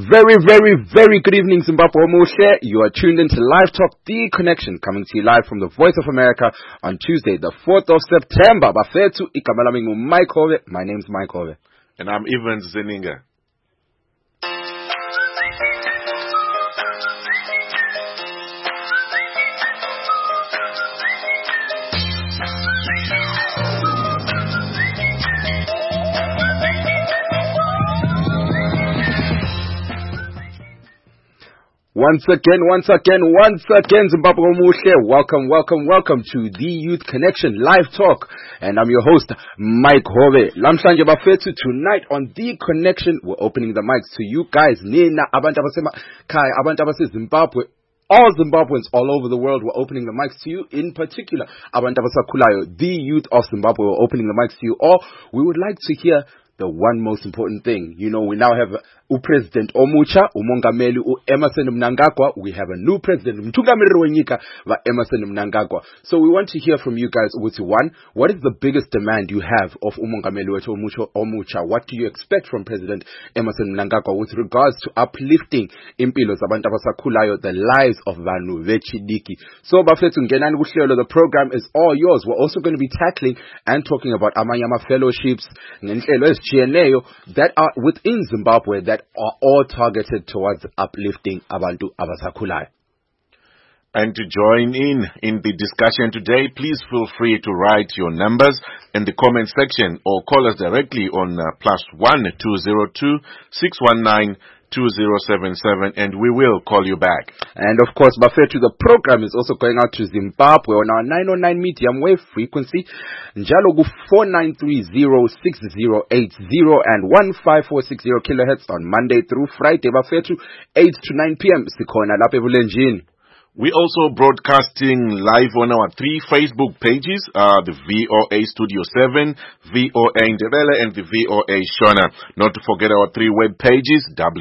Very, very, very good evening, Zimbabwe Moshe. You are tuned into Live Talk, The Connection, coming to you live from the Voice of America on Tuesday, the 4th of September. Bafethu Ikamalamingu Mike Hove. My name's Mike Hove. And I'm Evans Zeninga. Once again, Zimbabwe Moshe. Welcome to the Youth Connection Live Talk. And I'm your host, Mike Hove. Lamhlanje bafethu, tonight on The Connection, we're opening the mics to you guys. Nina, abantu abasema kai, abantu abase Zimbabwe. All Zimbabweans all over the world were opening the mics to you. In particular, abantu abasakhulayo, the youth of Zimbabwe were opening the mics to you. Or we would like to hear the one most important thing. You know, we now have President Omucha, Umongameli, Emerson Mnangagwa. We have a new president, Mtungamiri Wenyika, Emerson Mnangagwa. So we want to hear from you guys. One, what is the biggest demand you have of Umongameli Omucha? What do you expect from President Emerson Mnangagwa with regards to uplifting impilo zabantu abasakhulayo, the lives of Vanu Vechidiki? So bafethu ngenani kuhlelo, the program is all yours. We're also going to be tackling and talking about Amanyama fellowships that are within Zimbabwe that are all targeted towards uplifting abantu abasakhulayo. And to join in the discussion today, please feel free to write your numbers in the comment section or call us directly on +1 202 619 2077, and we will call you back. And of course, Bafethu, the program is also going out to Zimbabwe on our 909 medium wave frequency, njalo ku 49306080 and 15460 kilohertz on Monday through Friday, Bafethu, 8 to 9 p.m. Sikhona lapha ebulenjini. We're also broadcasting live on our 3 Facebook pages, the VOA Studio 7, VOA Ndebele, and the VOA Shona. Not to forget our 3 web pages,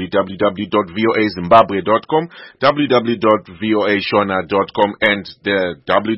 www.voazimbabwe.com, www.voashona.com, and the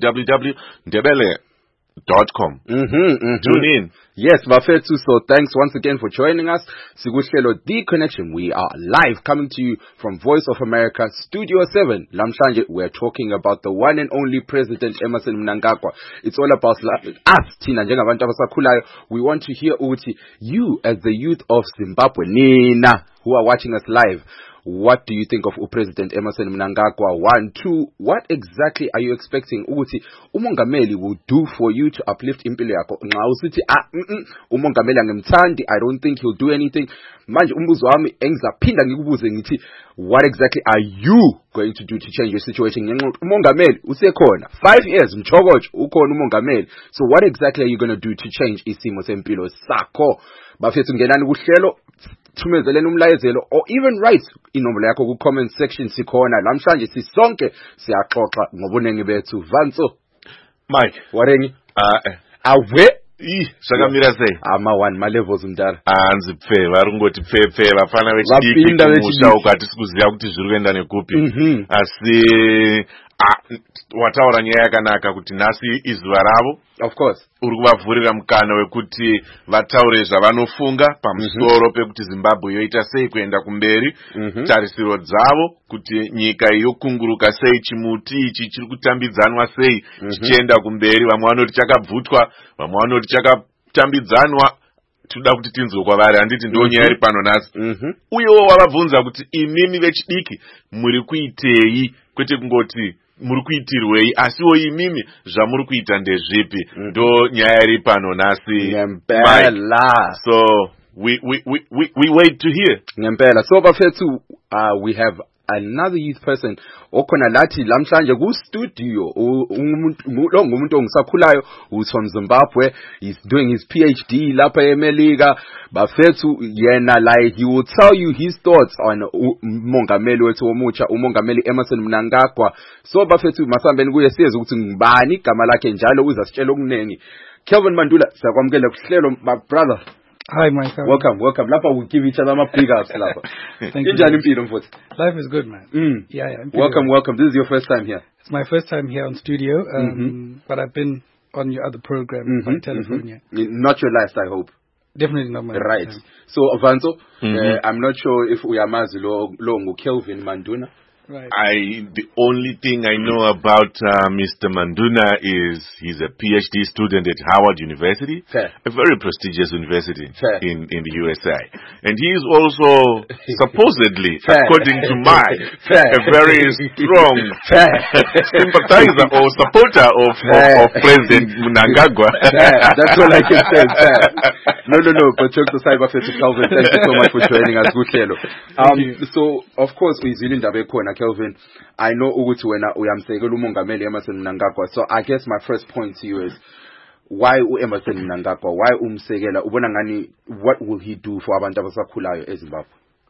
www.ndebele.com. Tune in. Yes, Bafethu, so thanks once again for joining us. Sikuhlelo The Connection. We are live coming to you from Voice of America, Studio 7. Lamhlanje, we're talking about the one and only President Emerson Mnangagwa. It's all about us, Tina njengabantu abasakhulayo. We want to hear ukuthi, you as the youth of Zimbabwe, Nina, who are watching us live, what do you think of President Emerson Mnangagwa? 1, 2, what exactly are you expecting ukuthi umongameli will do for you to uplift impilo yakho? Nxa usithi umongameli angimthandi, I don't think he'll do anything. Manje umbuzo wami engizaphinda ngikubuze ngithi, what exactly are you going to do to change your situation? Ngenxa umongameli usekhona 5 years mchokojo ukhona umongameli. So what exactly are you going to do to change isimo sempilo sakho? Bafethu ngenani kuhlelo, thumezeleni umlayezelo or even write inombolo yakho ku comment section. Sikhona lamhlanje sisonke siyaxoxa ngobunengi bethu. Vanso Mike warengi awe shakamira sei one ma levels mdara anzi pfe varungoti pfe vafana vechidiki kumusha ukati sikuziva kuti zviri kuenda nekupi asi wataura nyaya yakanaka kuti nhasi izuva ravo. Of course uri kuvavhurira mukana wekuti vataure zvavanofunga pamusoro pekuti Zimbabwe yoita sei kuenda kumberi, tarisiro dzavo kuti nyika yokunguruka sei, chimuti ichi chiri kutambidzanwa sei chichienda kumberi. Vamwe vanoti chakabvutwa, vamwe vanoti chakatambidzanwa. Toda kuti tinzwe kwavari, handiti ndo nyaya iri pano nhasi. Uyewo wavabvunza kuti imimi vechidiki muri kuitei, kwete kungoti muri kuitirwei, asiwo imimi zvamuri kuita ndezvipi, ndo nyaya iri pano nhasi. So we wait to hear. Ngempela. So bafethu, we have another youth person okhona lathi lamhlanje ku studio, ngumuntu ongisakhulayo, who's from Zimbabwe. He's doing his PhD lapha eMelika. Bafethu yena, like, he will tell you his thoughts on umongameli wethu omutsha, umongameli Emerson Mnangagwa. So bafethu masambeni kuye siyenze ukuthi ngibani igama lakhe njalo uzasitshela okunengi. Kelvin Mandula, siyakwamukela kuhlelo, my brother. Hi, Mike. Welcome. Lapa, we give each other my big ups. Thank you. Life is good, man. Yeah. Welcome. This is your first time here. It's my first time here on studio, but I've been on your other program by telephone. Yeah. Not your last, I hope. Definitely not my Right. time. So, Vanzo, I'm not sure if uyamazi lo Kelvin Manduna. Right. The only thing I know about Mr. Manduna is he's a PhD student at Howard University, Fair. a very prestigious university Fair. in the USA. And he is also supposedly, Fair. according to mine, Fair. a very strong Fair. sympathizer or supporter of President Mnangagwa. Fair. That's all I can say. Fair. No. But jokes aside, Kelvin, thank you so much for joining us. So, of course, Kelvin, I know ukuthi wena uyamsekela umongameli Emmerson Mnangagwa. So I guess my first point to you is why Emmerson Mnangagwa? Why umsekela? Ubona ngani what will he do for abantu abasakhulayo eZimbabwe?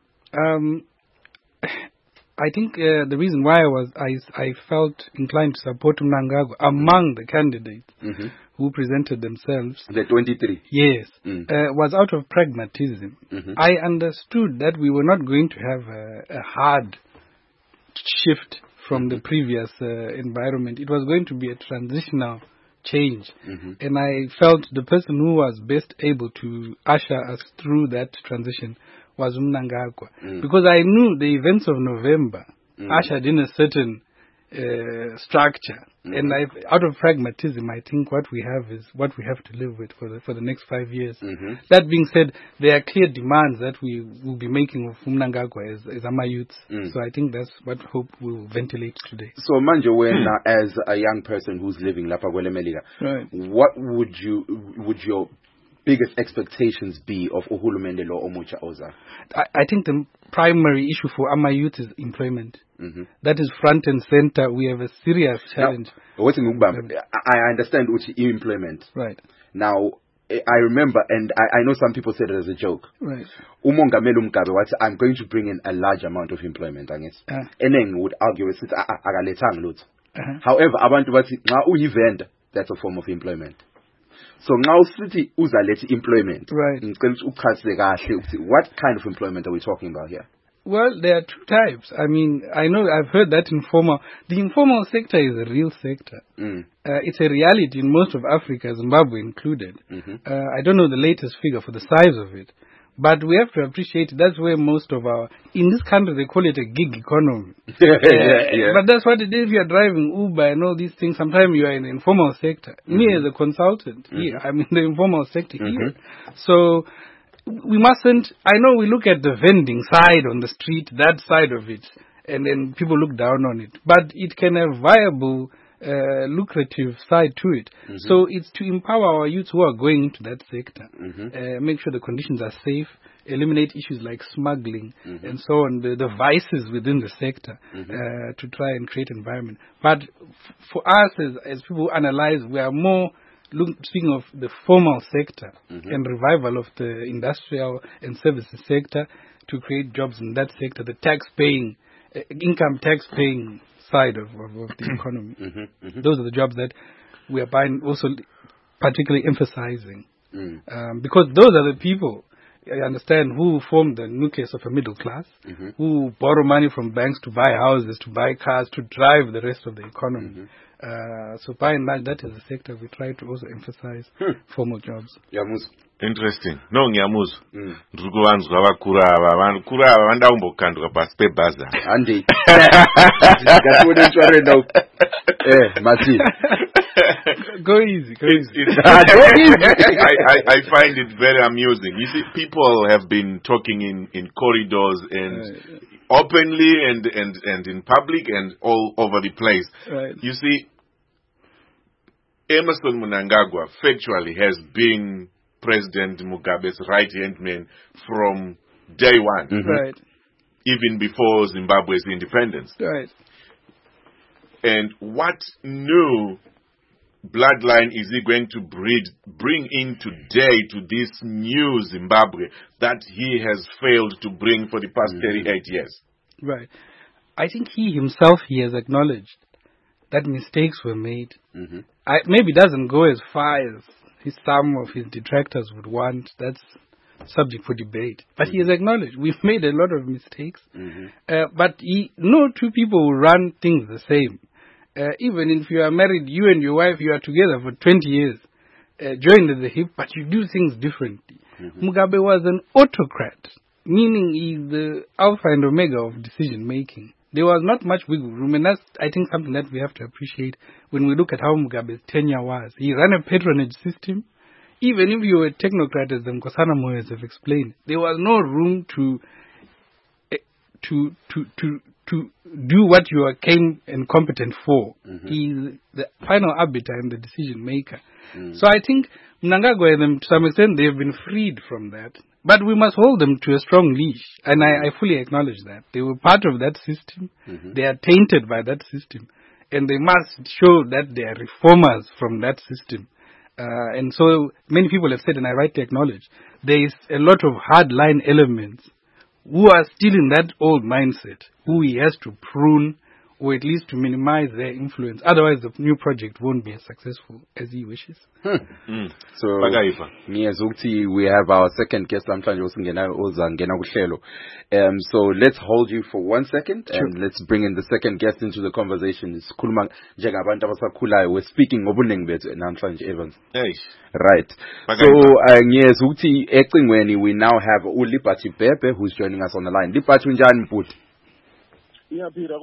I think the reason why I felt inclined to support Mnangagwa among the candidates who presented themselves, The 23. yes, was out of pragmatism. I understood that we were not going to have a hard shift from the previous environment. It was going to be a transitional change. And I felt the person who was best able to usher us through that transition was Mnangagwa. Because I knew the events of November ushered in a certain structure. And out of pragmatism, I think what we have is what we have to live with for the next 5 years. That being said, there are clear demands that we will be making of Mnangagwa as Ama youths. So I think that's what Hope will ventilate today. So manje wena as a young person who's living lapha kwele Melika, Right. what would your biggest expectations be of uhulumende lo omutsha oza? I think the primary issue for Ama youth is employment. That is front and center. We have a serious challenge. Now, I understand uchi employment. Right. Now, I remember, and I know some people said it as a joke. Right. Umongameli Mugabe wathi, I'm going to bring in a large amount of employment, I guess. Eneng would argue with it, akalethanga lutho. However, abantu bathi nxa uyivenda, that's a form of employment. So now usithi uzaletha employment. Right. Ngicela uchazise kahle ukuthi what kind of employment are we talking about here? Well, there are two types. I mean, I know I've heard that the informal sector is a real sector. It's a reality in most of Africa, Zimbabwe included. I don't know the latest figure for the size of it, but we have to appreciate that's where most of in this country they call it a gig economy. But that's what it is. If you're driving Uber and all these things, sometimes you are in the informal sector. Me as a consultant, I'm in the informal sector here. So we mustn't, I know we look at the vending side on the street, that side of it, and then people look down on it. But it can have viable, lucrative side to it. So it's to empower our youth who are going into that sector, make sure the conditions are safe, eliminate issues like smuggling and so on, the vices within the sector, to try and create environment. But for us as people who analyze, we are more speaking of the formal sector and revival of the industrial and services sector to create jobs in that sector, the tax-paying, income tax-paying side of the economy. Those are the jobs that we are also particularly emphasizing. Because those are the people, I understand, who form the nucleus of a middle class, who borrow money from banks to buy houses, to buy cars, to drive the rest of the economy. So by and large, that is the sector we try to also emphasize formal jobs. Interesting. No, ngiyamuzwa. Ndiri kuvanzwa vakuru ava vandaumbokanduka pasi pebhaza. Andi. Mati. Go easy. Go easy. I find it very amusing. You see, people have been talking in corridors and openly and in public and all over the place. Right. You see, Emmerson Mnangagwa factually has been President Mugabe's right-hand man from day one. Right. Even before Zimbabwe's independence. Right. And what new bloodline is he going to bring in today to this new Zimbabwe that he has failed to bring for the past 38 years? Right. I think he has acknowledged that mistakes were made. Maybe doesn't go as far as some of his detractors would want. That's subject for debate. But he has acknowledged we've made a lot of mistakes. But no two people will run things the same. Even if you are married, you and your wife, you are together for 20 years, joined at the hip, but you do things differently. Mugabe was an autocrat, meaning he's the alpha and omega of decision making. There was not much wiggle room, and that's, I think, something that we have to appreciate when we look at how Mugabe's tenure was. He ran a patronage system. Even if you were a technocrat, as the Nkosana Moyes have explained, there was no room to do what you came and competent for. He's the final arbiter and the decision maker. So I think Mnangagwa and them, to some extent, they have been freed from that. But we must hold them to a strong leash. And I fully acknowledge that. They were part of that system. They are tainted by that system. And they must show that they are reformers from that system. And so many people have said, and I rightly acknowledge, there is a lot of hard-line elements who are still in that old mindset, who he has to prune or at least to minimize their influence. Otherwise, the new project won't be as successful as he wishes. So, we have our second guest, so let's hold you for 1 second, and let's bring in the second guest into the conversation. We're speaking of Evans. Right. So, we now have Ulipati Pepe, who's joining us on the line. Lipati unjani mputi? Thank you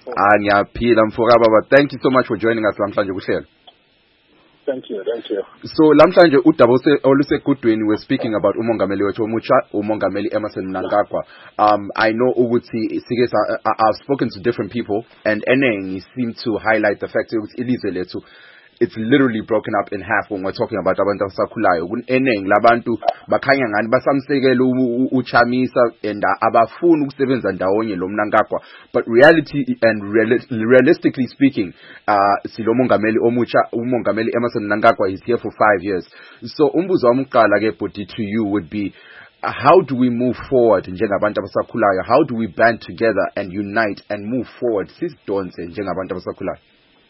so much for joining us, Lamhlanje Kuhlelo. Thank you. So, Lamhlanje Udabose Olusekudweni, we're speaking about Umongameli Wechomucha, Umongameli Emmerson Mnangagwa. I know Uguti Siges, I've spoken to different people, and Eneng seemed to highlight the fact that it's literally broken up in half when we're talking about abantu abasakhulayo. Eneng labantu bakhanya ngani basamsekela uchamisa and abafuni ukusebenza ndawonye lo Mnangagwa, but reality and realistically speaking, silomongameli omucha, umongameli Emmerson Mnangagwa is here for 5 years. So umbuzo wamqala ke body to you would be, how do we move forward njengabantu abasakhulayo? How do we band together and unite and move forward sisidonse njengabantu abasakhulayo?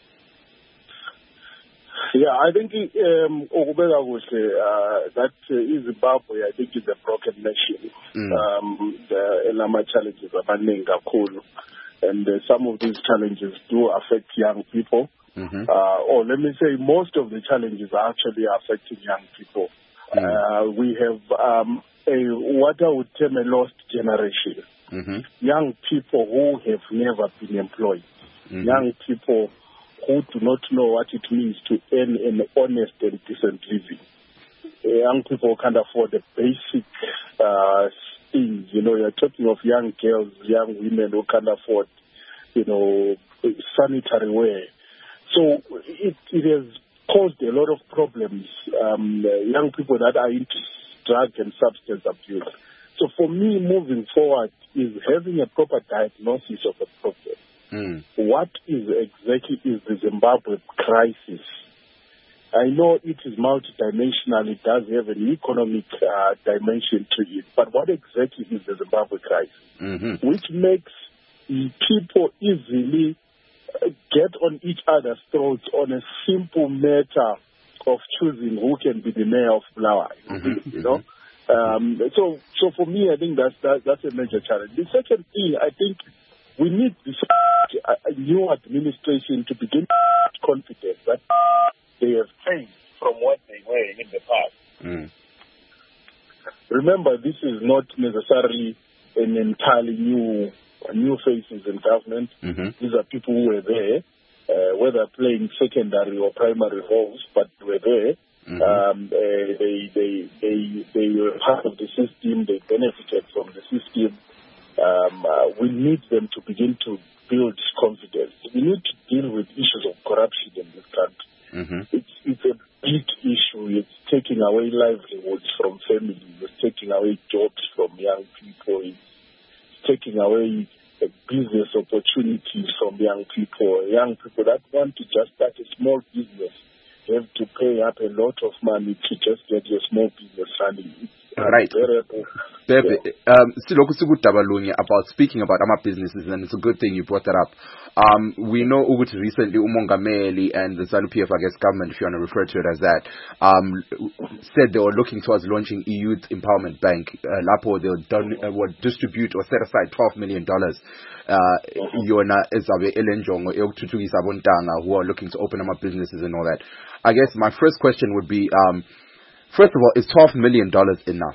Yeah, I think that Zimbabwe, I think, is a broken nation. The Elama challenges are running kakhulu, and some of these challenges do affect young people. Or let me say, most of the challenges are actually affecting young people. We have what I would term a lost generation. Young people who have never been employed. Young people who do not know what it means to earn an honest and decent living. Young people can't afford the basic things. You're talking of young girls, young women who can't afford, sanitary wear. So it has caused a lot of problems. Young people that are into drug and substance abuse. So for me, moving forward is having a proper diagnosis of the problem. What is exactly is the Zimbabwe crisis? I know it is multidimensional, it does have an economic dimension to it, but what exactly is the Zimbabwe crisis? Which makes people easily get on each other's throats on a simple matter of choosing who can be the mayor of Bulawayo. So for me, I think that's a major challenge. The second thing, I think, we need a new administration to begin confidence that they have changed from what they were in the past. Remember, this is not necessarily an entirely new faces in government. These are people who were there, whether playing secondary or primary roles, but were there. They were part of the system. They benefited from the system. We need them to begin to build confidence. We need to deal with issues of corruption in this country. It's a big issue. It's taking away livelihoods from families. It's taking away jobs from young people. It's taking away business opportunities from young people. Young people that want to just start a small business have to pay up a lot of money to just get your small business running. Right. Pepe, about speaking about our businesses, and it's a good thing you brought that up. We know Uguti recently, Umongameli and the ZANU-PF, I guess, government, if you want to refer to it as that, said they were looking towards launching a youth empowerment bank. Lapo, they'll would distribute or set aside $12 million. Yona Ezabe Elenjongo, who are looking to open up businesses and all that. I guess my first question would be, First of all, is $12 million enough?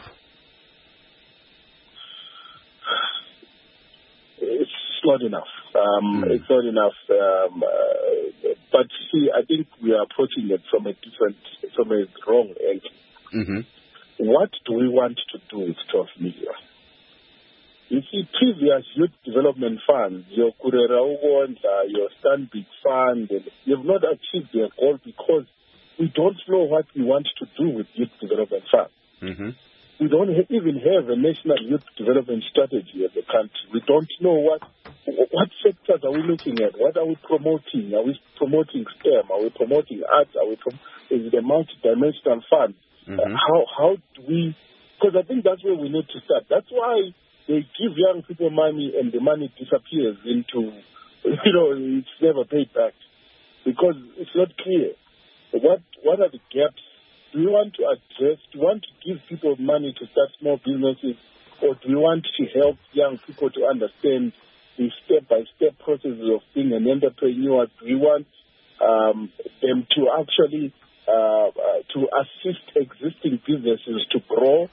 It's not enough. It's not enough. But see, I think we are approaching it from a wrong angle. What do we want to do with 12 million? You see, previous youth development funds, your Kurera Ugonda, your Stanbic Fund, you've not achieved their goal because we don't know what we want to do with youth development funds. We don't even have a national youth development strategy as a country. We don't know what sectors are we looking at? What are we promoting? Are we promoting STEM? Are we promoting arts? Is it a multi-dimensional fund? How do we? Because I think that's where we need to start. That's why they give young people money and the money disappears into, it's never paid back because it's not clear. What are the gaps? Do we want to address? Do we want to give people money to start small businesses, or do we want to help young people to understand the step-by-step processes of being an entrepreneur? Do we want them to actually to assist existing businesses to grow?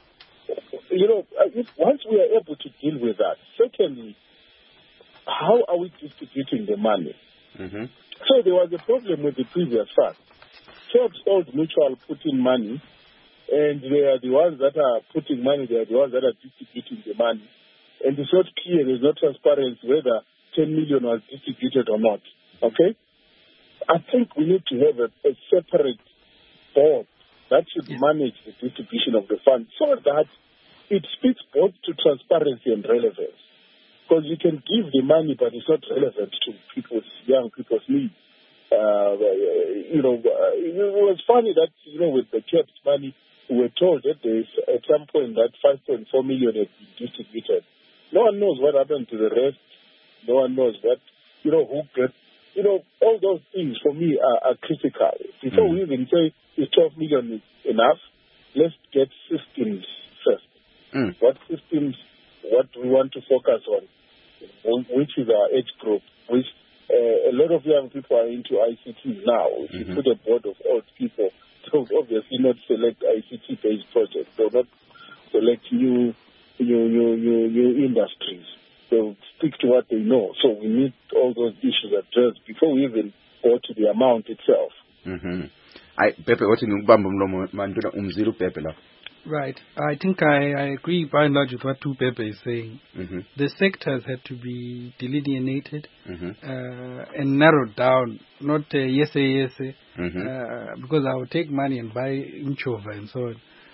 Once we are able to deal with that, secondly, how are we distributing the money? So there was a problem with the previous fund. Shops Old Mutual put in money, and they are the ones that are putting money, they are the ones that are distributing the money. And it's not clear, there's no transparency whether 10 million was distributed or not. Okay? I think we need to have a separate board that should manage the distribution of the fund so that it speaks both to transparency and relevance. Because you can give the money, but it's not relevant to young people's needs. It was funny that, with the kept money, we were told that at some point that 5.4 million had been distributed. No one knows what happened to the rest. No one knows what, who gets, all those things for me are critical. Before we even say is 12 million enough, let's get systems first. What systems, what do we want to focus on? Which is our age group? A lot of young people are into ICT now. If you put a board of old people, they'll obviously not select ICT-based projects. They'll not select new industries. They'll stick to what they know. So we need all those issues addressed before we even go to the amount itself. Right. I think I agree by and large with what Pepe is saying. The sectors had to be delineated and narrowed down, not yes, because I would take money and buy Imchova and so on.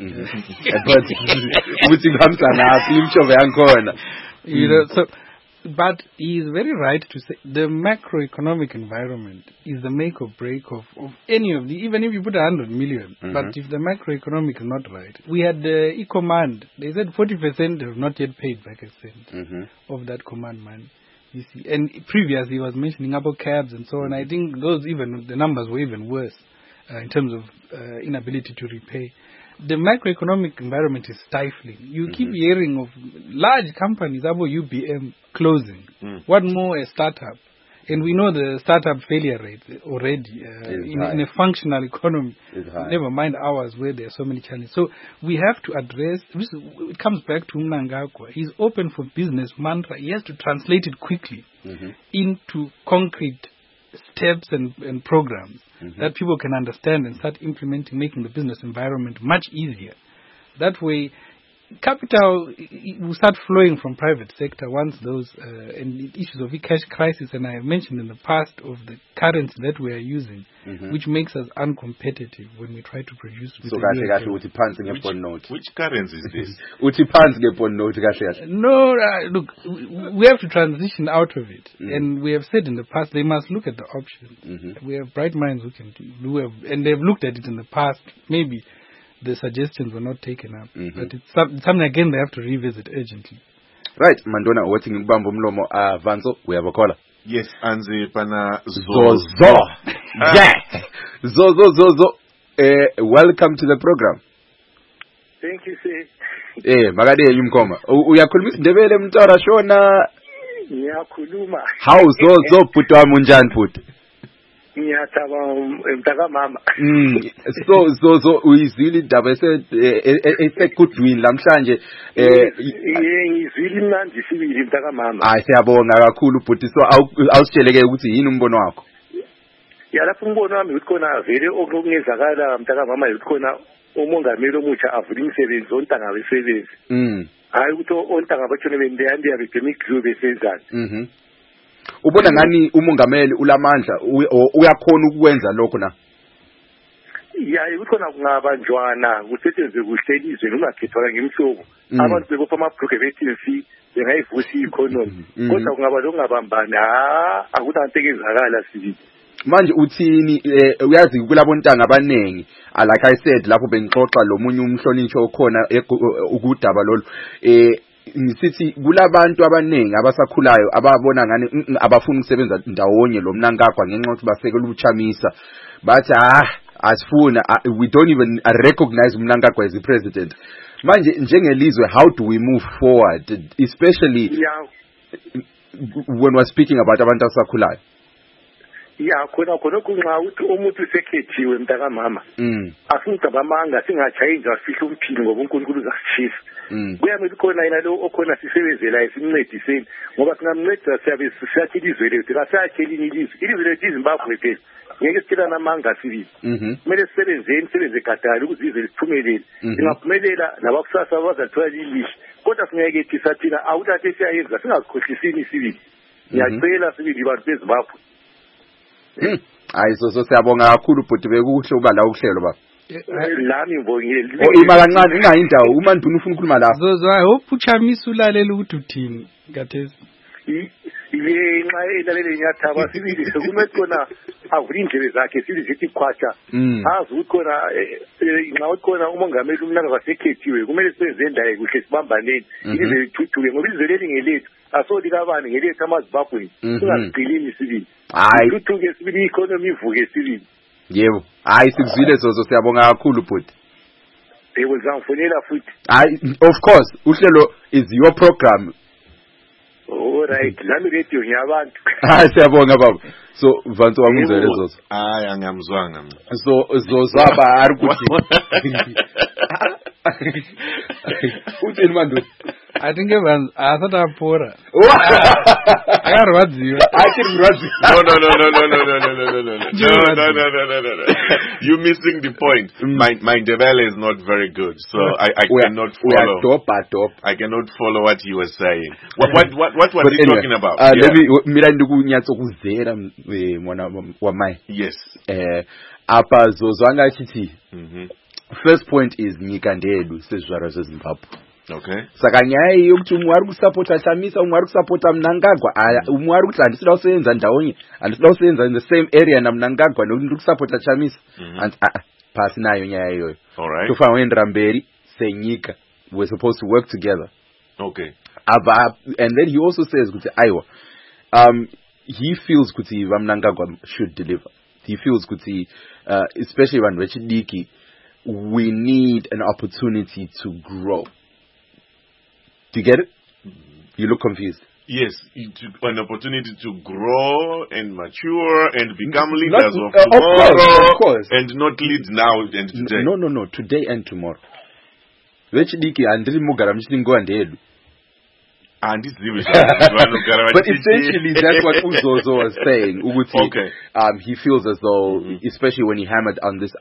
But he is very right to say the macroeconomic environment is the make or break of any of the, even if you put 100 million, but if the macroeconomic is not right. We had the e-command, they said 40% have not yet paid back a cent of that command money. You see, and previously he was mentioning about cabs and so on. I think the numbers were even worse in terms of inability to repay. The macroeconomic environment is stifling. You keep hearing of large companies, about UBM, closing. What more a startup? And we know the startup failure rate already in a functional economy. Never mind ours where there are so many challenges. So we have to address, it comes back to Mnangagwa. He's open for business mantra. He has to translate it quickly into concrete steps and programs that people can understand and start implementing, making the business environment much easier. That way, capital will start flowing from private sector once those and the issues of cash crisis, and I have mentioned in the past of the currency that we are using, which makes us uncompetitive when we try to produce. So which currency is this? No, look, we have to transition out of it, and we have said in the past they must look at the options. We have bright minds who can do, and they've looked at it in the past. Maybe the suggestions were not taken up, but it's something again they have to revisit urgently. Right, Mandona, waiting in Bambo Mlomo, Vanzo, we have a caller. Yes, Anzi Pana Zozo. Yeah. Zozo. Welcome to the program. Thank you, sir. Magade yumkoma. Uyakhulumisa Ndebele mtara shona. Ngiyakhuluma. How Zozo putwa munjani futhi? Ngiyathaba mntaka mama. So uyizwile indaba esekudwini lamhlanje ngizwile imnandi sibili mntaka mama. Siyabonga kakhulu bhuti, so awusitsheleke ukuthi yini umbono wakho? Lapho umbono wami ukuthi khona vele okungezakala mntaka mama ukuthi khona umongameli omutsha avula imisebenzi ontanga besebenzi. Hayi ukuthi ontanga batshone bendeyandi academic group besenzani. Ubona ngani umongameli ulamandla uyakhona ukwenza lokho na? Kukhona kungabanjwana kusetshenzwe kuhle elizwe lungakhethwa ngemihlobo. Abantu bebopha amabhruke bethi bengayivusa i-economy. Kodwa kungaba lokungabambani akulanto ekezakala sibili. Manje uthini uyazi kulabo ntanga abanengi like I said lapho bengixoxa lo munye umhlonishwa okhona ukudaba lolu ngisithi kulabantu abanengi abasakhulayo ababona ngani abafuna ukusebenza ndawonye lo Mnangagwa ngenxa ukuthi basekela ubuchamisa bathi asifuna we don't even recognize Mnangagwa as the president. Manje njengelizwe, how do we move forward, especially when we're speaking about abantu abasakhulayo? Khona kunxa uthi umuntu usekhethiwe mntaka mama. Asingicabanga singachayinja sifihla umphilo ngoba uNkulunkulu uzasishisa. Kuyamele khona yena lo okhona sisebenzela isimncediseni ngoba singamncedisa siyabe sisathi ilizwe lethu kasakheli ilizwe. Ilizwe lethu iZimbabwe phela. Ngeke sicela namanga sibili. Kumele sisebenze gadala ukuze izwe liphumelele. Singaphumelela nabakusasa bazathola ilizwe. Kodwa singeke thisathina awuthathe siyayenza singakhohlisini sibili. Ngiyacela sibili abantu beZimbabwe. So siyabonga kakhulu bhuti, bekuhle uba la ukuhlelo baba. Lami ngibongile. Ima kancane ingayi indawo uma ndifuna ukukhuluma lapha. So I hope uchamisa ulalela ukuthi uthini ngathesi. Nxa elalele nyathaba sibili sokumele khona avula indlebe zakhe sibili sithi khwatsha. Azi ukuthi khona nxa uthi khona umongameli uMnangagwa sekhethiwe kumele sibenze ndaye kuhle sibambaneni ilizwe lithuthuke ngoba ilizwe leli ngelethu asoli kabani ngelethu amaZimbabwe singasigcilini sibili. Thuthuke sibili i-economy ivuke sibili. Yebo, sikuzwile Zozo, siyabonga kakhulu bhuti. Yebo ngizangifonela futhi. Of course uhlelo is your program. Alright, lami radio ngiyabantu. Siyabonga baba. So vantu wamuzele Zozo. Angamzwanga. So Zozo aba ari kuthi. Uthini manje? I think asatapora. Akarwadziwa. No. You're missing the point. My Ndebele is not very good, so I cannot follow. I cannot follow what you were saying. What was he talking about? Let me mina ndikunyatsokuuzera mwana wa mai. Yes. Apa Zozo angachithi. First point is nyika ndedu sezvara zveZimbabwe. Okay. Saka nyaya yokuti umwe ari kusapota Chamisa, umwe ari kusapota Mnangagwa, umwe ari kuti handisida kusevenza ndawonye, handisida kusevenza in the same area na Mnangagwa nokuti ndiri kusapota Chamisa. Pasi nayo nyaya iyoyo. Alright. Tofanira kuendera mberi senyika. We're supposed to work together. Okay. And then he also says kuti aiwa, he feels kuti Mnangagwa should deliver. He feels kuti especially vanhu vechidiki, we need an opportunity to grow. Do you get it? You look confused. Yes, an opportunity to grow and mature and become leaders of tomorrow. Of course. And not lead now and today. No, today and tomorrow. Vechidiki andiri mugara mchitingowa ndedu. But essentially that's what Uzozo was saying. Okay. He feels as though, especially when he hammered on this,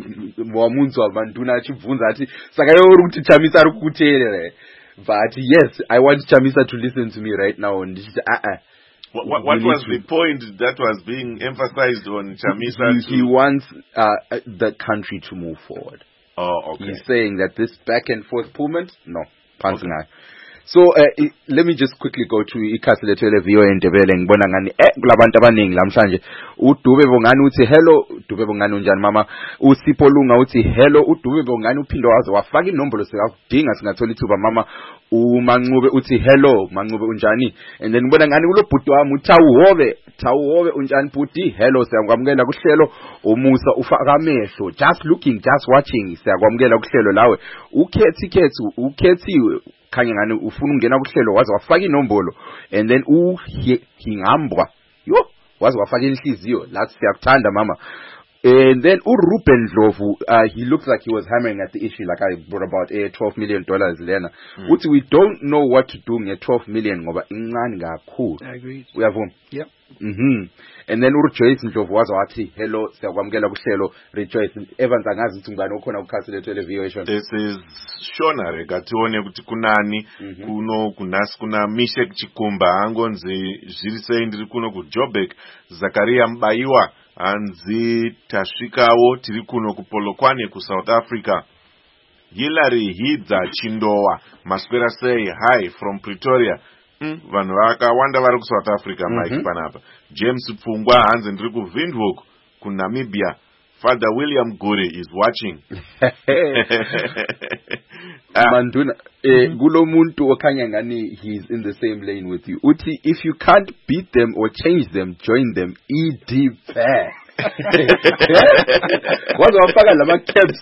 but yes, I want Chamisa to listen to me right now. And what was the point that was being emphasized on Chamisa? He wants the country to move forward. Oh, okay. He's saying that this back and forth movement, no. Okay. So let me just quickly go to ikhasi lethu leVOA Ndebele. Ngibona ngani kulabantu abaningi lamhlanje. uDube Bongani uthi hello. Dube Bongani unjani mama? uSipho Lunga uthi hello. uDube Bongani uphinde waze wafaka inombolo sikudinga singathola ithuba mama. uMancube uthi hello Mancube unjani? And then ngibona ngani kulobhuti wami uThawuhove unjani bhuti? Hello, siyakwamukela kuhlelo. uMusa ufaka amehlo, just looking, just watching. Siyakwamukela kuhlelo lawe. ukhethiwe khanye ngani ufuna ungena kuhlelo waze wafaka inombolo, and then uhingambwa waze wafaka inhliziyo lathi siyakuthanda mama. And then Ruben Dlovu, he looks like he was hammering at the issue like I brought about $12 million lena. We don't know what to do with $12 million ngoba incane kakhulu. I agree. Uyavuma? Yep. And then Joyce Ndlovu wathi hello siyakwamukela kuhlelo Rejoice Evans angazi ukuthi ngubani okhona ukukhansela television. This is Shonare gatione kuti kunani kuno kunasi kuna Mishek Chikumba angonzi zvirise ndiri kuno ku Joburg Zakaria Mbaiwa anzi tasvikawo tiri kuno ku Polokwane ku South Africa. Hilary Hidza Chindowa maswera say hi from Pretoria. Vanhu vakawanda vari ku South Africa Mike panapa. James Pfungwa hanzi ndiri ku Windhoek ku Namibia. Father William Gore is watching. Manduna kulo muntu okhanya ngani he's in the same lane with you. Uthi if you can't beat them or change them, join them. ED fair. Wazo wafaka lama caps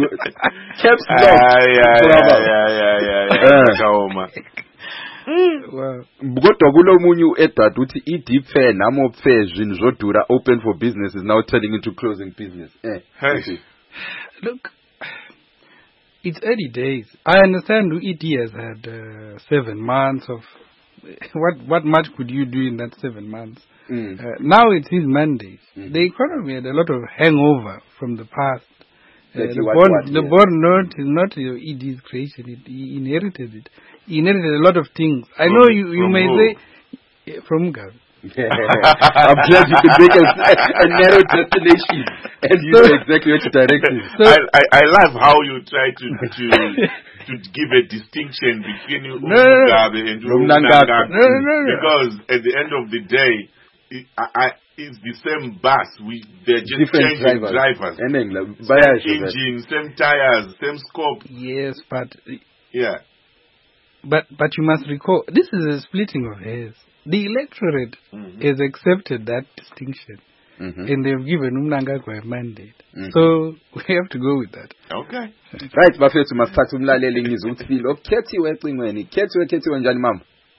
kaoma. Wow. Kodwa kulo munyu edat uthi deep fair namo fair zvinhu zvodura open for business is now turning into closing business. Hey. Look, it's early days. I understand ED has had 7 months of what much could you do in that 7 months? Now it's his mandate. The economy had a lot of hangover from the past. The board note is not ED's creation. He inherited it. He inherited a lot of things. I know you may say from Gavi. I'm glad you could make a narrow destination and you know exactly what you're directing. So I love how you try to give a distinction between Mugabe and Mnangagwa. Because at the end of the day, it's the same bus. They're just different changing drivers. Same engine, same tires, same scope. Yes, but yeah. But you must recall, this is a splitting of hairs. The electorate has accepted that distinction, and they've given Mnangagwa a mandate. So we have to go with that. Okay. Right, bafethu masithatha umlaleli ngizokuthile. Okhethiwe ecingweni. Khethiwe njani mama?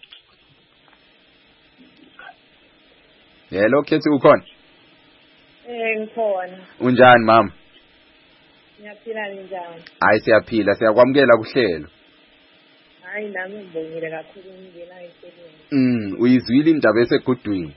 Hello, Khethiwe ukhona? Ngikhona. Unjani mama? Ngiyaphila njani? Hayi siyaphila, siyakwamukela kuhlelo. Hayi nami ngibongile kakhulu ngingena ehlelweni. Uyizwile indaba esegudwini?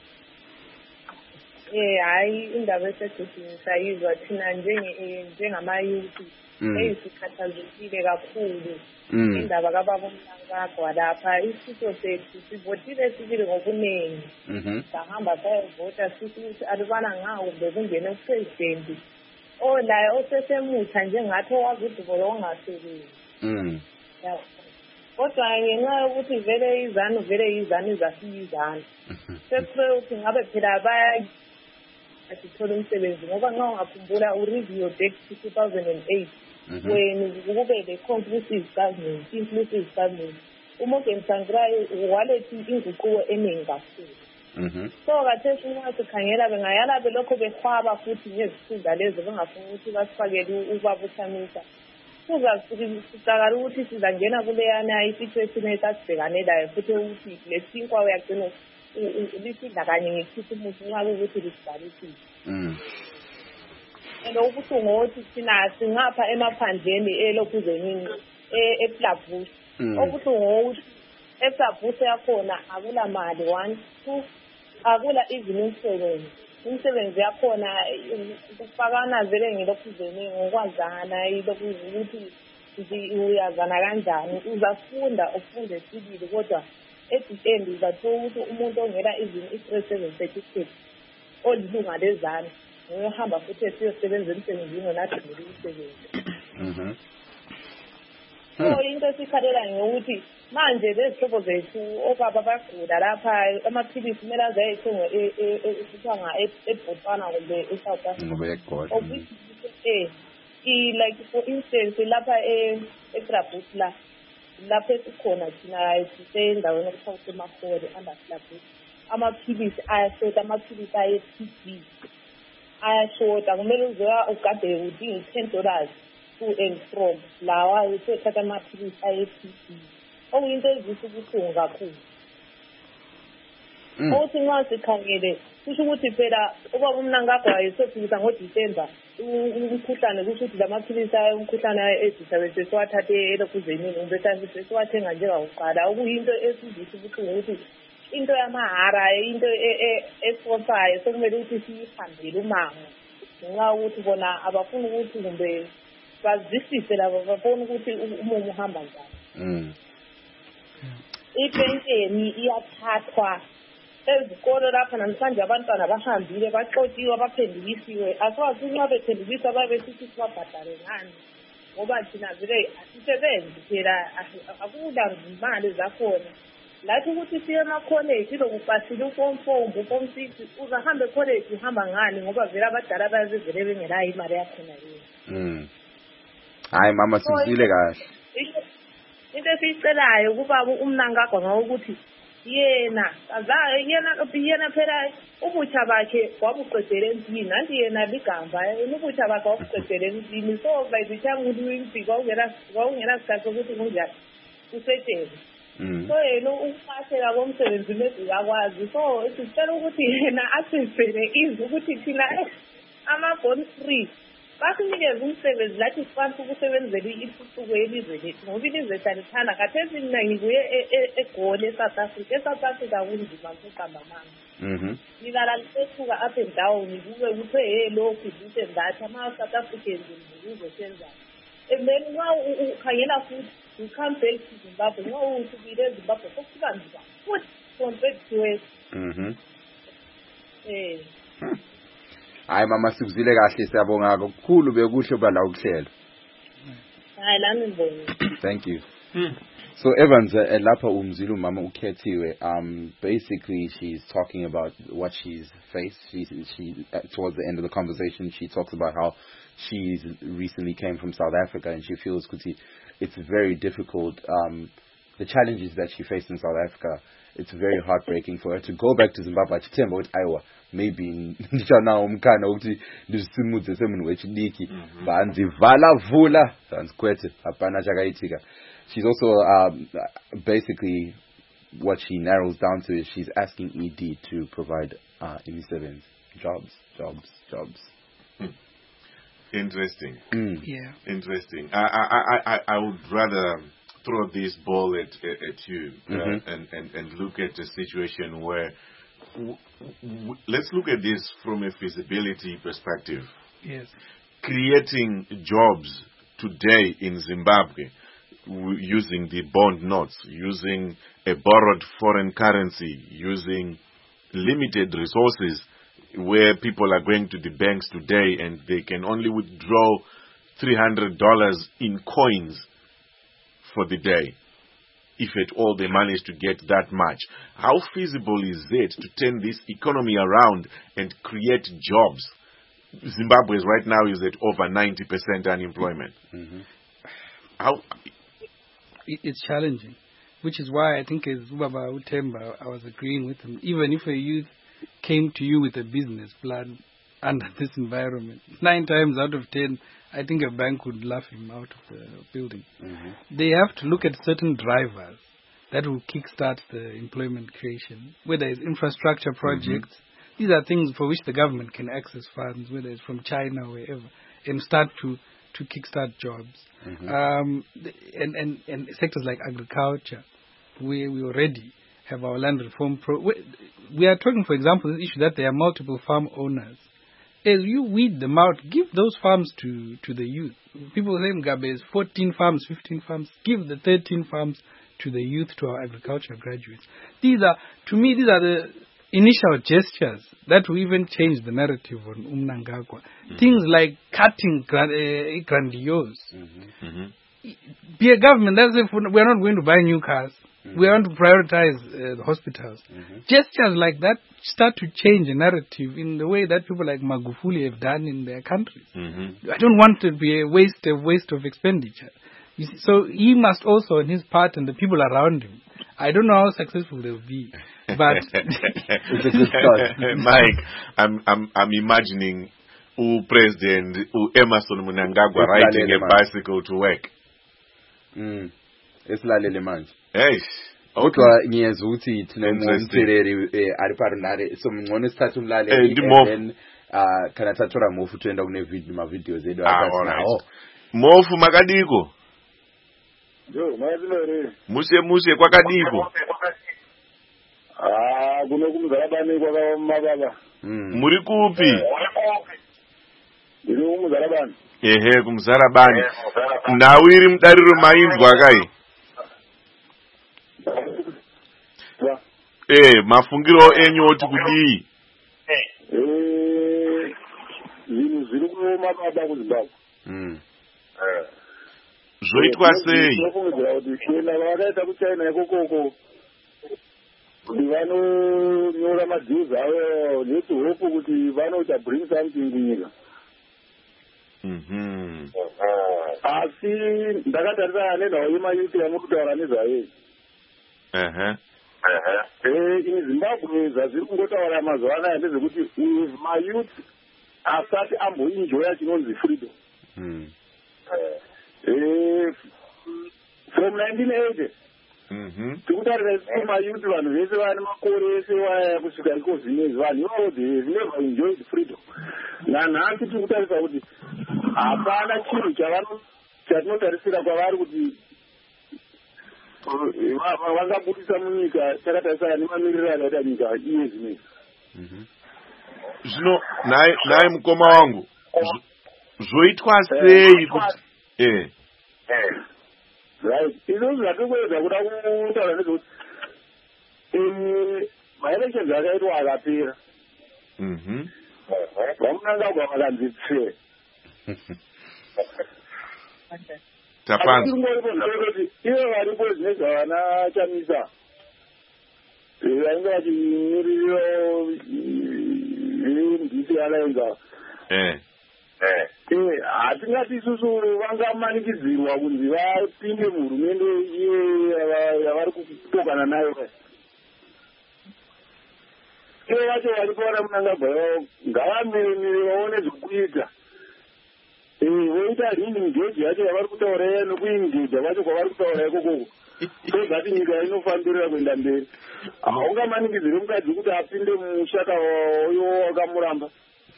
Hayi indaba esegudwini sayizwa thina njengamayuthi. Eyisikhathazekile kakhulu. Indaba kababa uMnangagwa lapha isitho sethu sivotile sibili ngobuningi. Sahamba sayovota sithi ukuthi alubana ngawo bekungene upresident. Olaye osesemutsha njengathi owazi udubo longasebenzi. Kodwa ngenxa yokuthi vele izanu zasiyizana. Sekuhle ukuthi ngabe phela asithola umsebenzi ngoba nxa ungakhumbula ureview back to 2008 when kube the conclusive government, inclusive government. UMorgan Tsvangirai walethi inguquko eningi kakhulu. So khathesi nxa sikhangela bengayala belokho behwaba futhi ngezifunda lezi bengafuni ukuthi basifakele ubabuthamisa. Sizaqala ukuthi sizangena kuleyana isituation esasibhekane layo futhi ukuthi lesinkwa uyagcina lisidla kanye ngekhisi umuntu nxa ukuthi lisibhalisile. And ubuhlungu ukuthi thina singapha emaphandleni elokhuzeni ePlabush. Ubuhlungu ukuthi ePlabush yakhona akula mali 1 2 akula even umsebenzi yakhona kufakana vele ngelokhuzeni ngokwazana ukuthi uyazana kanjani uzafunda ufunde sibili kodwa at the end uzathola ukuthi umuntu ongela even i-37 certificate olilunga lezana ngoyohamba futhi esiyosebenza emsebenzini nathi ngomsebenzi. So into esikhalela ngokuthi manje lezihlobo zethu obaba bagula lapha amaphilisi kumele azayithunga esithanga eBotswana kumbe eSouth Africa. Like for instance lapha eGrabus lapha esikhona thina sisendaweni okuthiwa kuseMahore underclass. Amaphilisi ayashota, amaphilisi aye-TB ayashota, kumele uzoya ugade udinga $10 to and from lawa usethatha amaphilisi aye-TB. Okuyinto ezisa ubuhlungu kakhulu. Awuthi nxa sikhangele kusho ukuthi phela ubaba uMnangagwa wayesofikisa ngoDisemba umkhuhlane kusho ukuthi lamaphilisi umkhuhlane edisa bese siwathathe elokuzeni bese siwathenga njengakuqala okuyinto esizisa ubuhlungu ukuthi into yamahara into esponsayo sokumele ukuthi siyihambele umango ngenxa ukuthi bona abafuni ukuthi kumbe bazwisise labo bafuna ukuthi umumo uhamba njani. Ipentsheni iyathathwa ezikolo lapha namhlanje abantwana bahambile baxotshiwe baphendukisiwe asazi nxa bephendukiswa babesithi sibabhadale ngani ngoba thina vele asisebenzi phela akula imali zakhona lathi ukuthi siye emakholeji lokupasile uform 4 uform 6 uzahambe ekholeji uhamba ngani ngoba vele abadala bayazivele bengelayo imali yakhona leyo. Hayi mama sizile kahle. Into esiyicelayo kubaba uMnangagwa ngokuthi yena phela ubutsha bakhe wabuqedela empini nanti yena ligamba ubutsha bakhe wabuqedela empini so by the time umuntu kwakungena sikhathi sokuthi kunjani usetshele so yena ukuphasela komsebenzi mezi uyakwazi so sicela ukuthi yena asifele izwi ukuthi thina ama-bond free basinikeze umsebenzi lathi sifanele ukusebenzela impucuko yelizwe lethu ngoba ilizwe salithanda khathesi mina ngibuye eGoli eSouth Africa kunzima ukuqamba amanga ngilala lisethuka up and down ngibuke ukuthi lokhu this and that ama-South Africans ngizosenza and then nxa ukhangela futhi you come back to Zimbabwe nxa usukile eZimbabwe sokuba nzima futhi compared to west. Hayi mama sikuzile kahle siyabonga kakhulu bekuhle bala ukuhlela. Hayi lami ngibonga. Thank you. So Evans lapha umzila umama ukhethiwe basically she's talking about what she's faced. She towards the end of the conversation she talks about how she recently came from South Africa and she feels it's very difficult the challenges that she faced in South Africa. It's very heartbreaking for her to go back to Zimbabwe. Chithemba ukuthi Iowa maybe ndishana umkhana ukuthi ndisimudze semuntu wechidiki banzivala vula sansikwethe apana chakayitika. She's also basically what she narrows down to is she's asking ED to provide imisebenzi jobs. Interesting. Yeah. Interesting. I would rather throw this ball at you and look at a situation where let's look at this from a feasibility perspective. Yes. Creating jobs today in Zimbabwe using the bond notes, using a borrowed foreign currency, using limited resources where people are going to the banks today and they can only withdraw $300 in coins for the day, if at all they manage to get that much. How feasible is it to turn this economy around and create jobs? Zimbabwe right now is at over 90% unemployment. How? It's challenging, which is why I think as Ubaba Utemba, I was agreeing with him. Even if a youth came to you with a business plan under this environment, 9 times out of 10, I think a bank would laugh him out of the building. They have to look at certain drivers that will kickstart the employment creation, whether it's infrastructure projects. These are things for which the government can access funds, whether it's from China or wherever, and start to kickstart jobs. And sectors like agriculture, where we already have our land reform. We are talking, for example, the issue that there are multiple farm owners. As you weed them out, give those farms to the youth. People say Mugabe is 14 farms, 15 farms. Give the 13 farms to the youth, to our agriculture graduates. To me, these are the initial gestures that will even change the narrative on Mnangagwa. Things like cutting grandiose. Be a government, that's if we're not going to buy new cars. We want to prioritize the hospitals. Gestures like that start to change the narrative in the way that people like Magufuli have done in their countries. I don't want to be a waste of expenditure. You see, so he must also, on his part, and the people around him, I don't know how successful they'll be, but it's a good start. Mike, I'm imagining President Emmerson Mnangagwa riding a bicycle to work. It's lalele manje. Hey, Kodwa ngiyezwa ukuthi thina umtheleli ari parunare so ngcono sithatha umlale then kana thathora mofu twenda kune video zedu nawo mofu makadiko yo mazilore muse kwakadiko kuno kumzalabani kwakama baba muri kupi ndiri kumzalabani kumzalabani nawiri mudariro maindwa kai mafungiro enyu oti kudii zvinhu zviri kuoma baba kuzimbabwe zvoitwa sei tinofungidzira kuti kuenda vakaita kuchina ikokoko kuti vanonyora madhills avo netihope kuti vanoita bring something kunyika asi ndakatarisana nenhau yemayuti yamuri kutaura nezvayo ini zimbabwe zvazviri kungotaura mazuva anaya ndezvekuti mayuti asati amboinjoya chinonzi freedom from 1980 tikutarira isi mayuti vanhu vese vane makore ese waya kusvika iko zvinezvi vanhu ivavo they never enjoyed freedom nanhasi tikutarisa kuti hapana chinhu chatinotarisira kwavari kuti vangabudisa munyika takatarisana nemamiriro akaita nyika iye zvinezvi zvino naye mukoma wangu zvoitwa sei kuti right izvozvo zvatikuedza kuda kutaura nezvekuti maelections akaitwa akapera vamunangagwa vakanzi tse tapanzati ivo varipo zvine zvavana chamisa vainge vachimiriro ndisi alaenza hatingati isusu vangamanikidzirwa kunzi vapinde muhurumende iye yavari kutokana nayo ivo vacho varipo vana munangagwa ngavamirimiri vaone zvekuita voita riningage yacho yavari kutaura nokuingeja vacho kwavari kutaura ikokoko tozati nyika inofambirira kuenda mberi haungamanikidziri mukadzi kuti apinde mushaka uyo wakamuramba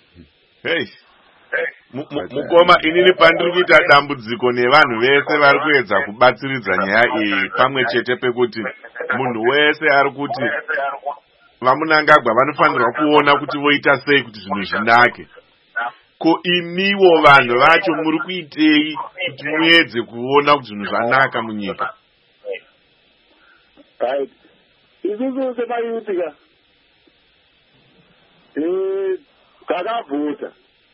mukoma inini pandiri kuita dambudziko nevanhu vese vari kuedza kubatsiridza nyaya iyi pamwe chete pekuti munhu wese ari kuti vamunangagwa vanofanirwa kuona kuti voita sei kuti zvinhu zvinake ko imiwo vanhu vacho muri kuitei kuti muedze kuona kuti zvinhu zvanaka munyika isusu semayutika takavhota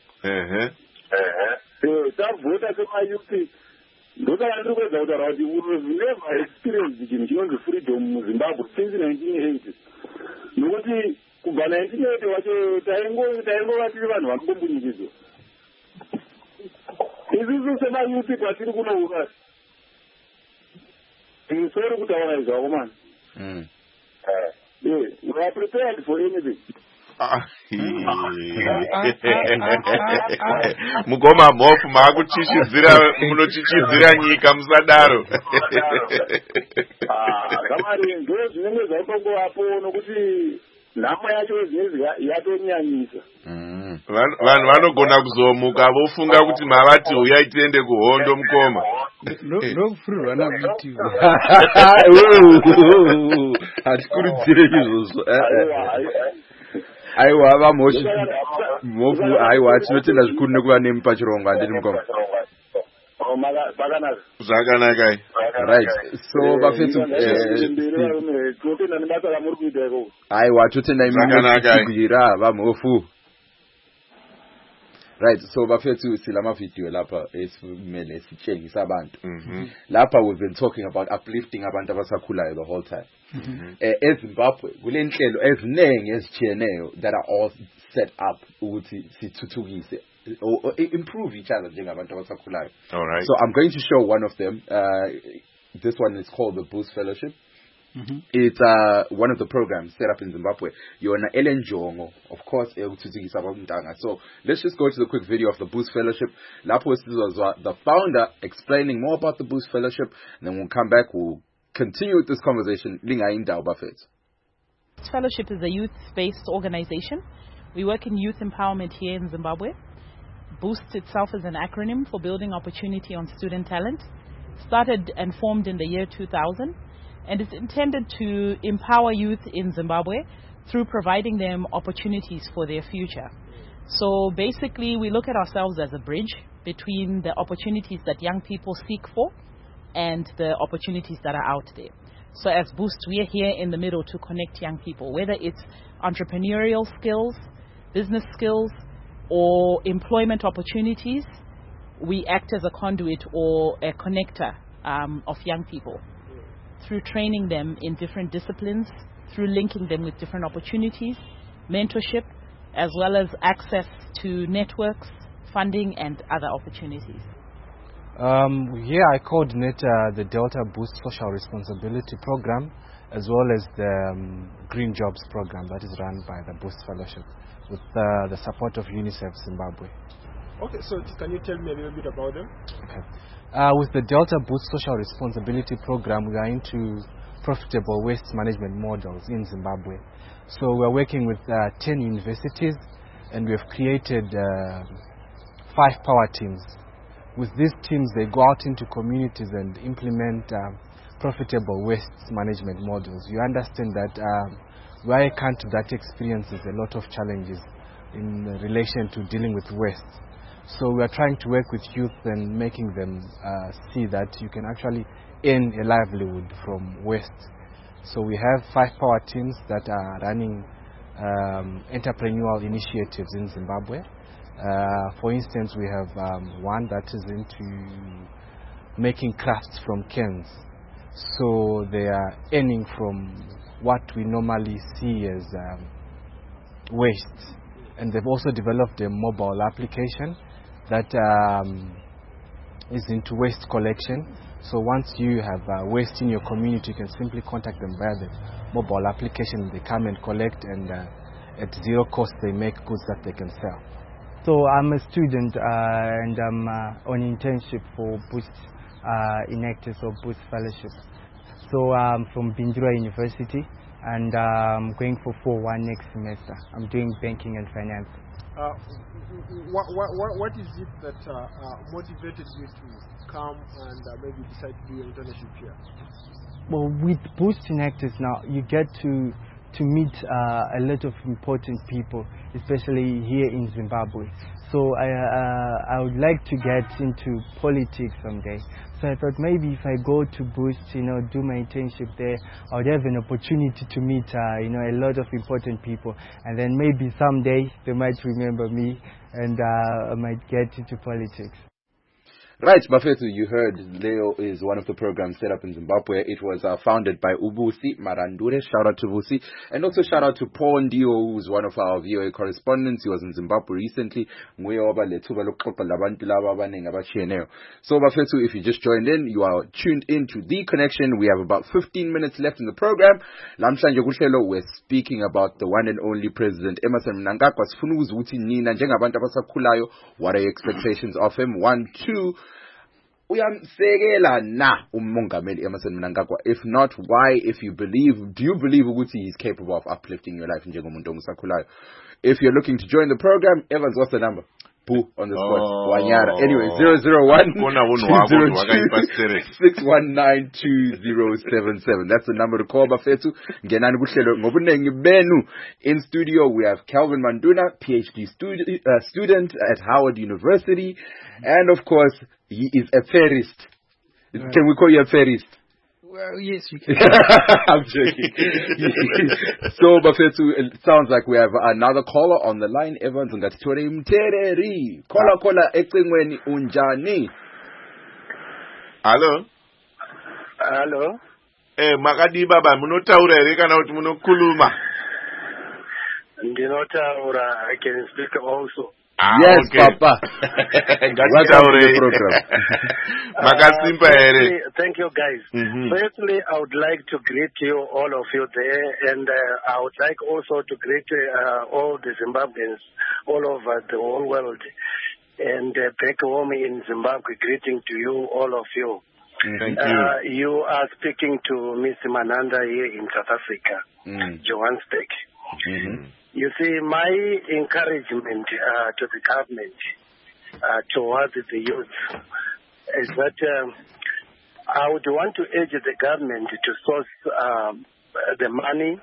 tavhota semayuti ndosaka ndiri kuedza kutaura kuti never experience chinhu chinonzi freedom muzimbabwe since 1980 nokuti kubva 1980 wacho taingova tiri vanhu vanombombunyikizwa isusu semayuti kwatiri kunoura sori kutaura izvako mani we are prepared for anything mukoma mhofu munochichidzira nyika musadaro kamari ndo zvinenge zvaitongovapo nokuti nhamo yacho zvinezvi yatonyanyisa vanhu vanogona kuzomuka vofunga kuti mavati uyai tiende kuhondo mukoma ndokufurirwa nakuitiwa hatikurudzire izvozvo aiwa vamofu aiwa tinotenda zvikuru nekuva nemi pachirongo handiti mukoma zvakanaka right so vafetsu totenda nebasa ramuri kuita ikoko aiwa totenda imikugira vamofu right so bafethu silamavidiyo lapha esimele sitshengisa abantu lapha we've been talking about uplifting abantu abasakhulayo the whole time eZimbabwe kulenhlelo ezinenge ezichiyeneyo that are all set up ukuthi sithuthukise or improve each other njengabantu abasakhulayo. All right. So I'm going to show one of them. This one is called the Boost Fellowship. It's one of the programs set up in Zimbabwe. You're an Ellen Jongo, of course. So let's just go to the quick video of the Boost Fellowship. Lapo was the founder explaining more about the Boost Fellowship, and then we'll come back. We'll continue with this conversation, Lingaindawo Bafethu. Fellowship is a youth-based organization. We work in youth empowerment here in Zimbabwe. BOOST itself is an acronym for Building Opportunity on Student Talent. Started and formed in the year 2000, and it's intended to empower youth in Zimbabwe through providing them opportunities for their future. So basically, we look at ourselves as a bridge between the opportunities that young people seek for and the opportunities that are out there. So as BOOST, we are here in the middle to connect young people, whether it's entrepreneurial skills, business skills, or employment opportunities. We act as a conduit or a connector of young people through training them in different disciplines, through linking them with different opportunities, mentorship, as well as access to networks, funding, and other opportunities. Here I coordinate the Delta Boost Social Responsibility Program, as well as the Green Jobs Program that is run by the Boost Fellowship with the support of UNICEF Zimbabwe. Okay, so can you tell me a little bit about them? Okay. With the Delta Boost Social Responsibility Program, we are into profitable waste management models in Zimbabwe. So we are working with 10 universities, and we have created 5 power teams. With these teams, they go out into communities and implement profitable waste management models. You understand that we are a country that experiences a lot of challenges in relation to dealing with waste. So we are trying to work with youth and making them see that you can actually earn a livelihood from waste. So we have 5 power teams that are running entrepreneurial initiatives in Zimbabwe. For instance, we have one that is into making crafts from cans. So they are earning from what we normally see as waste. And they've also developed a mobile application that is into waste collection. So once you have waste in your community, you can simply contact them via the mobile application. They come and collect, and at zero cost they make goods that they can sell. So I'm a student and I'm on internship for BOOST Inactus or BOOST Fellowship. So I'm from Bindura University, and I'm going for 4-1 next semester. I'm doing banking and finance. What is it that motivated you to come and maybe decide to do your internship here? Well, with BOOST Inactus now, you get to meet a lot of important people, especially here in Zimbabwe. So I would like to get into politics someday. So I thought maybe if I go to BOOST, do my internship there, I would have an opportunity to meet, a lot of important people. And then maybe someday they might remember me, and I might get into politics. Right, Bafethu, you heard Leo is one of the programs set up in Zimbabwe. It was founded by Ubusi Marandure. Shout out to Ubusi. And also shout out to Paul Ndio, who's one of our VOA correspondents. He was in Zimbabwe recently. So Bafethu, if you just joined in, you are tuned in to The Connection. We have about 15 minutes left in the program. Lamhlanje kuhlelo, we're speaking about the one and only President Emmerson Mnangagwa. Sifuna ukuthi nina njengabantu abasakhulayo, what are your expectations of him? 1, 2. Uyamsekela na umongameli Emmerson Mnangagwa? If not, why? If you believe, do you believe ukuthi he's capable of uplifting your life njengomuntu omusakhulayo? If you're looking to join the program, Evans, what's the number? Boo on the spot. Wanyara. Anyway, 001 6192077. That's the number to call. Bafethu ngenani kuhlelo ngobunengi benu. In studio we have Calvin Manduna, PhD student at Howard University, and of course he is a fairist. Can we call you a fairist? Well, yes, you can. I'm joking. So, Bafethu, it sounds like we have another caller on the line. Evans, ngatithole mtereri. Caller ecingweni unjani? Hello. Hello. Makadi baba, munotaura here kana kuti munokhuluma? Ndinotaura. I can speak also. Yes, okay. Papa. Welcome to the program. Thank you, guys. Firstly, I would like to greet you, all of you there, and I would like also to greet all the Zimbabweans all over the whole world. And back home in Zimbabwe, greeting to you, all of you. Thank you. You are speaking to Miss Mananda here in South Africa, Johannesburg. You see, my encouragement to the government towards the youth is that I would want to urge the government to source the money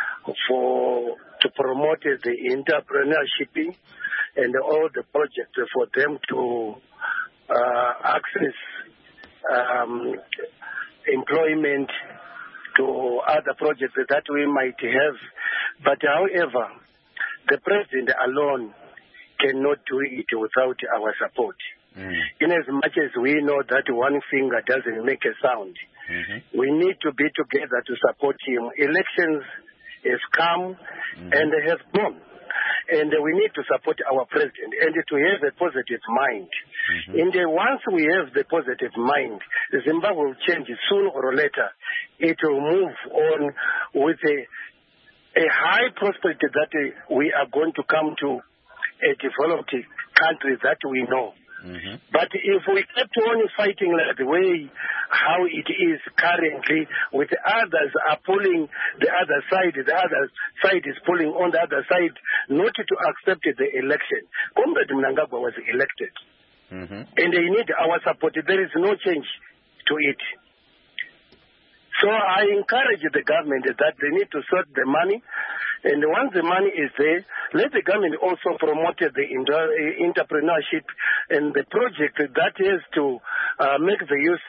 to promote the entrepreneurship and all the projects for them to access employment to other projects that we might have. But however, the president alone cannot do it without our support. In as much as we know that one finger doesn't make a sound, we need to be together to support him. Elections have come and have gone. And we need to support our president and to have a positive mind. And once we have the positive mind, Zimbabwe will change sooner or later. It will move on with a high prosperity that we are going to come to a developed country that we know. But if we kept on fighting like the way how it is currently, with others are pulling the other side is pulling on the other side not to accept the election. Comrade Mnangagwa was elected. And they need our support. There is no change to it. So I encourage the government that they need to sort the money. And once the money is there, let the government also promote the entrepreneurship and the project that is to make the youth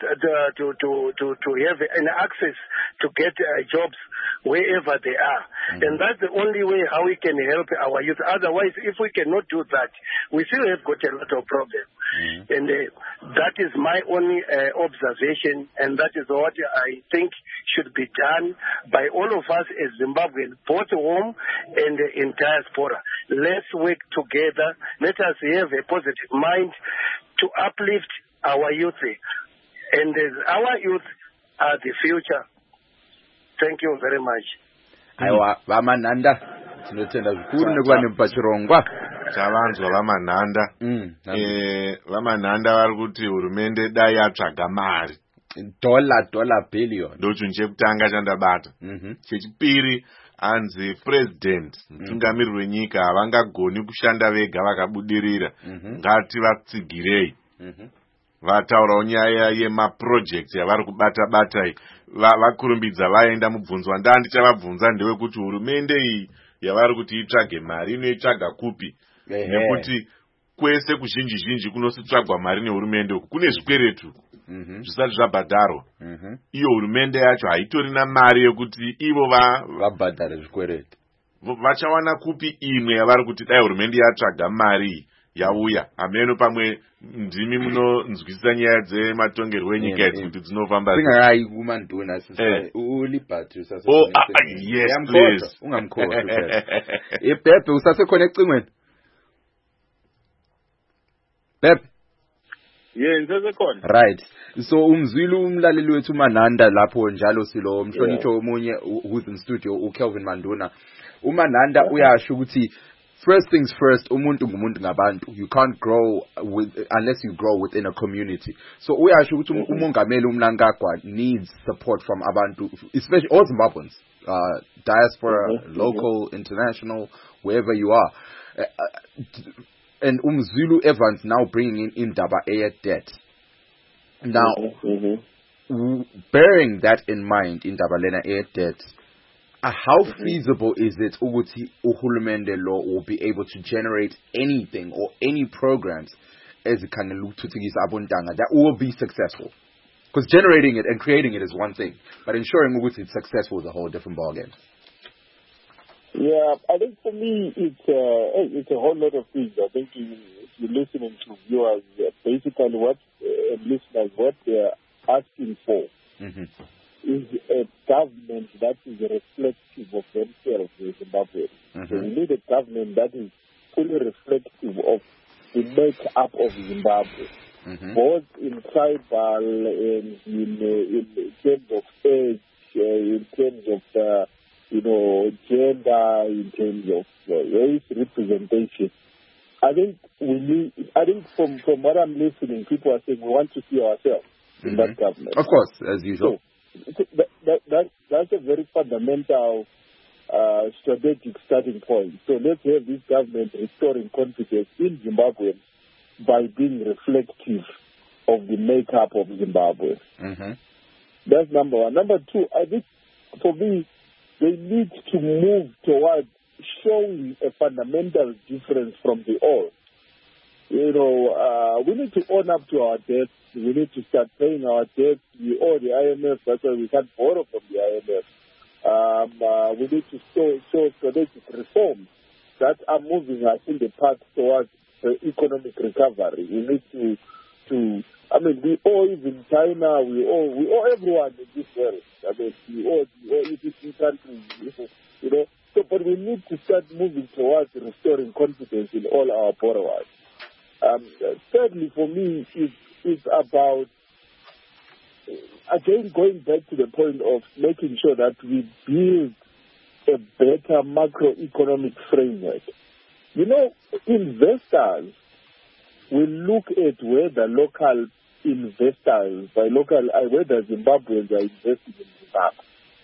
to have an access to get jobs wherever they are. And that's the only way how we can help our youth. Otherwise, if we cannot do that, we still have got a lot of problems. And that is my only observation, and that is what I think should be done by all of us as Zimbabweans, both home and in diaspora. Let's work together. Let us have a positive mind to uplift our youth. And our youth are the future. Thank you very much. Aiwa vamananda tinotenda zvikuru nekuva nepachirongwa chavanzwa vamanhanda. Vamanhanda vari kuti hurumende dai yatsvaga mari dollar billion ndocho chekutanga chandabata. Chechipiri anzi president mutungamiriri wenyika havangagoni kushanda vega vakabudirira, ngativatsigirei. Vataurawo nyaya yemaprojects yavari kubata-bata vakurumbidza vaenda mubvunzo wandanga ndichavabvunza ndewekuti hurumende iyi yavari kuti itsvage mari inoitsvaga kupi? Nekuti kwese kuzhinji kunositsvagwa mari nehurumende uku kune zvikweretu zvisati zvabhadharwa. Iyo hurumende yacho haitorina mari yekuti ivo vabhadhare zvikweretu. Vachawana kupi imwe yavari kuti dai hurumende yatsvaga mari yauya? Hameno pamwe ndimi munonzwisisa nyaya dzematongerwo enyika idzi kuti dzinofamba singai kumanduna ulibhati yes please ungamkhowa Pepe usase-connect cingweni Pepe ngisesekhona right. So umzwile umlaleli wethu uMananda lapho njalo silo mhlonitho omunye who's in studio uKelvin Manduna. uMananda uyasho ukuthi first things first, umuntu ngumuntu ngabantu. You can't grow unless you grow within a community. So uyasho ukuthi umongameli uMnangagwa needs support from abantu, especially all Zimbabweans, diaspora, local, international, wherever you are. And Zulu Evans now bringing in Indaba Air debt. Now, bearing that in mind, Indaba Lena Air debt, how feasible is it ukuthi uhulumende law will be able to generate anything or any programs as that will be successful? Because generating it and creating it is one thing, but ensuring it's successful is a whole different ballgame. Yeah, I think for me it's a whole lot of things. I think if you're listening to viewers, basically listeners, what they're asking for is a government that is reflective of themselves in Zimbabwe. So we need a government that is fully reflective of the make-up of Zimbabwe, both in tribal and in terms of age, in terms of gender, in terms of race representation. I think from what I'm listening, people are saying we want to see ourselves. in that government. Of course, as usual. So that's a very fundamental strategic starting point. So let's have this government restoring confidence in Zimbabwe by being reflective of the makeup of Zimbabwe. That's number one. Number two, I think for me, they need to move towards showing a fundamental difference from the old. You know, we need to own up to our debts. We need to start paying our debts. We owe the IMF. That's why we can't borrow from the IMF. We need to show strategic reforms that are moving us in the path towards economic recovery. We need to. I mean, we owe even China. We owe everyone in this world. I mean, we owe EPC countries. You know. So, but we need to start moving towards restoring confidence in all our borrowers. Thirdly, for me, it's about, again, going back to the point of making sure that we build a better macroeconomic framework. You know, investors will look at whether local investors, by local, whether Zimbabweans are investing in Zimbabwe.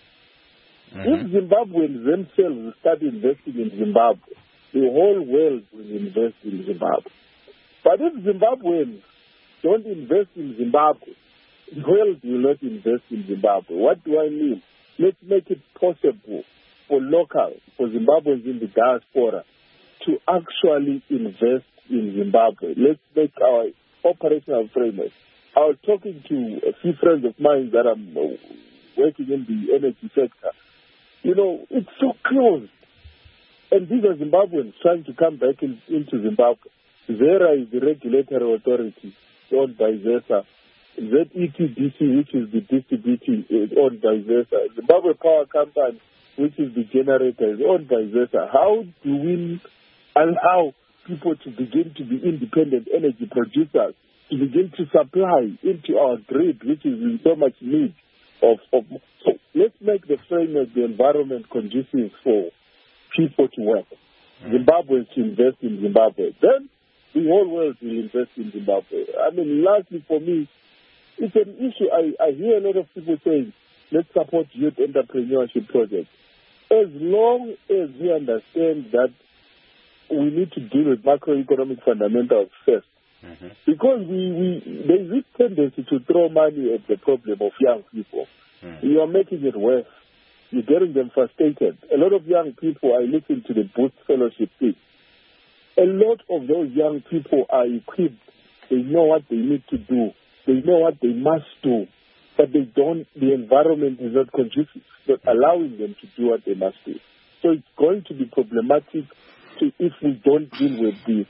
If Zimbabweans themselves start investing in Zimbabwe, the whole world will invest in Zimbabwe. But if Zimbabweans don't invest in Zimbabwe, the world will not invest in Zimbabwe. What do I mean? Let's make it possible for Zimbabweans in the diaspora to actually invest in Zimbabwe. Let's make our operational framework. I was talking to a few friends of mine that are working in the energy sector. You know, it's so closed. And these are Zimbabweans trying to come back into Zimbabwe. ZERA is the regulatory authority owned by ZESA. ZETDC, which is the distributing, is owned by ZESA. Zimbabwe Power Company, which is the generator, is owned by ZESA. How do we allow people to begin to be independent energy producers, to begin to supply into our grid, which is in so much need of so let's make the framework, the environment conducive for people to work. Zimbabweans to invest in Zimbabwe. Then the whole world will invest in Zimbabwe. I mean, lastly, for me, it's an issue. I hear a lot of people saying, let's support youth entrepreneurship projects. As long as we understand that we need to deal with macroeconomic fundamentals first. Because there's this tendency to throw money at the problem of young people. You are making it worse. You're getting them frustrated. A lot of young people, I listen to the Boost Fellowship thing. A lot of those young people are equipped. They know what they need to do. They know what they must do. But the environment is not conducive, not allowing them to do what they must do. So it's going to be problematic if we don't deal with the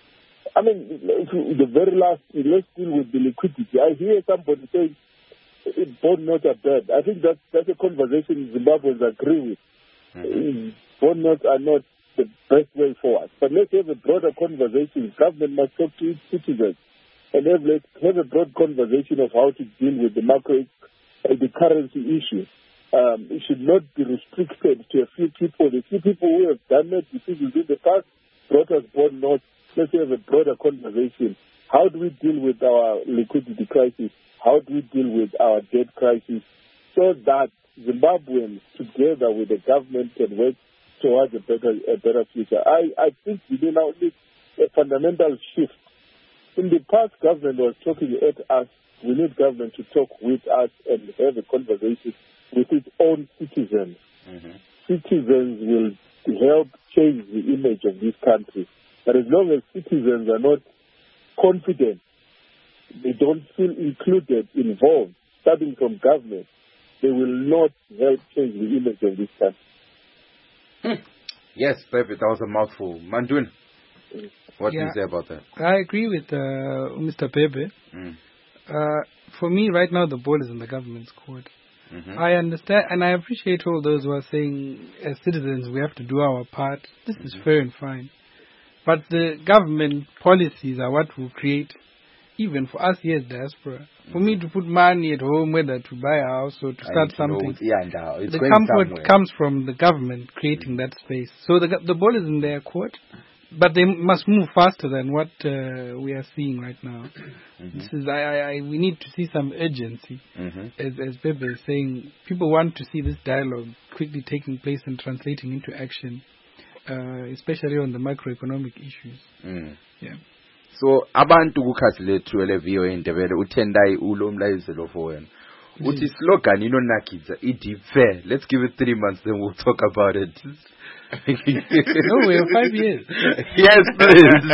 very last, let's deal with the liquidity. I hear somebody saying, bond notes are bad. I think that's a conversation Zimbabweans agree with. Bond notes are not the best way forward. But let's have a broader conversation. Government must talk to its citizens and have a broad conversation of how to deal with the currency issue. It should not be restricted to a few people. The few people who have done that decisions in the past brought us bond notes. Let's have a broader conversation. How do we deal with our liquidity crisis? How do we deal with our debt crisis? So that Zimbabweans, together with the government, can work towards a better future. I think we now need a fundamental shift. In the past, government was talking at us. We need government to talk with us and have a conversation with its own citizens. Citizens will help change the image of this country. But as long as citizens are not confident, they don't feel included, involved, starting from government, they will not help change the image of this country. Yes, Pepe, that was a mouthful. Mandun, what do you say about that? I agree with Mr. Pepe. For me, right now, the ball is in the government's court. I understand, and I appreciate all those who are saying, as citizens, we have to do our part. This is fair and fine. But the government policies are what will create, even for us here as diaspora, for me to put money at home, whether to buy a house or to start something, the comfort comes from the government creating that space. So the ball is in their court. but they must move faster than what we are seeing right now. This is we need to see some urgency, as Bebe is saying. People want to see this dialogue quickly taking place and translating into action, especially on the macroeconomic issues. Yeah. So abantu kukhathi lethu eleviyo indebele uthendai ulo mlayizelo for wena. Uthi slogan inonakidza deep fair. Let's give it 3 months, then we'll talk about it. No, we have 5 years. Yes, please.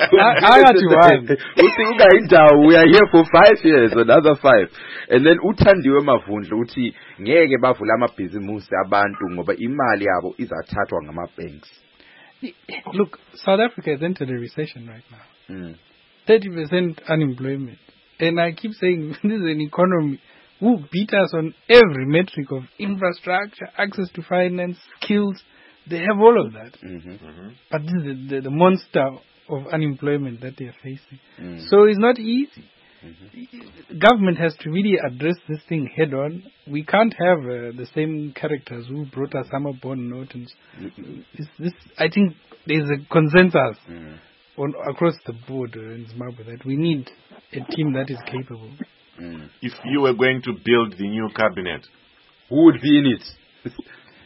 We are here for 5 years, another 5. And then uthandiwe mavundla uthi ngeke bavula amabhizimusi abantu ngoba imali yabo izathathwa ngama-banks. Look, South Africa has entered a recession right now. 30% unemployment. And I keep saying this is an economy who beat us on every metric of infrastructure, access to finance, skills. They have all of that. But this is the monster of unemployment that they are facing. So it's not easy. Government has to really address this thing head on. We can't have the same characters who brought us Summerborn Nortons. I think there's a consensus across the board in Zimbabwe that we need a team that is capable. If you were going to build the new cabinet, who would be in it?